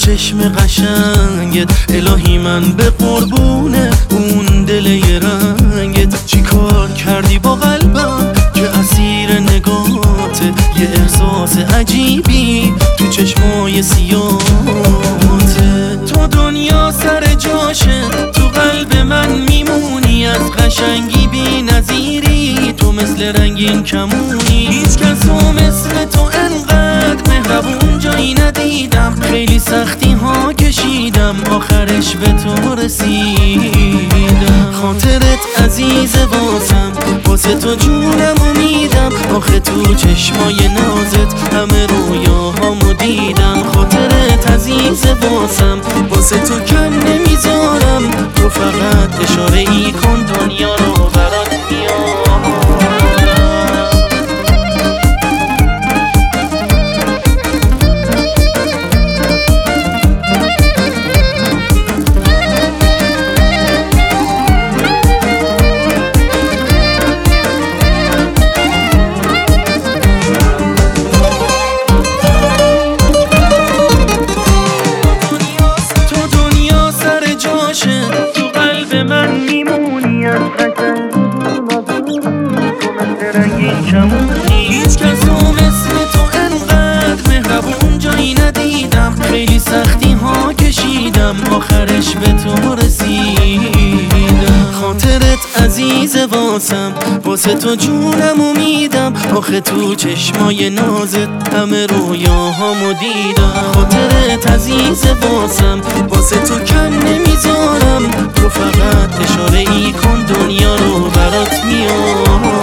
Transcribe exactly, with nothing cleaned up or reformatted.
چشم قشنگت، الهی من به قربونه اون دل رنگت. چی کار کردی با قلبم که اسیر نگاته، یه احساس عجیبی تو چشمای سیاهته. تو دنیا سر جاشه، تو قلب من میمونی، از قشنگی بی نظیری، تو مثل رنگین کمونی. هیچ کسو مثل تو انقدر مهربون جایی ندیدم، خیلی سختی ها کشیدم آخرش به تو رسیدم. خاطرت عزیز واسم، واسه تو جونم و میدم، آخه تو چشمای نازت همه رویاهامو دیدم. خاطرت عزیز واسم، واسه تو کم نمیذارم، تو فقط اشاره ای کن دنیا رو برات میام. تو قلب من میمونی، از قشنگی تو مثل رنگین کمونی. هیچ کسو مثل تو انقدر مهربون جایی ندیدم، خیلی سختی ها کشیدم آخرش به تو رسیدم. خاطرت عزیز واسم، واسه تو جونم و میدم، آخه تو چشمای نازت همه رویاهامو دیدم. خاطرت عزیز واسم، واسه تو کم نمیذارم، تو فقط اشاره ای کن دنیا رو برات میام.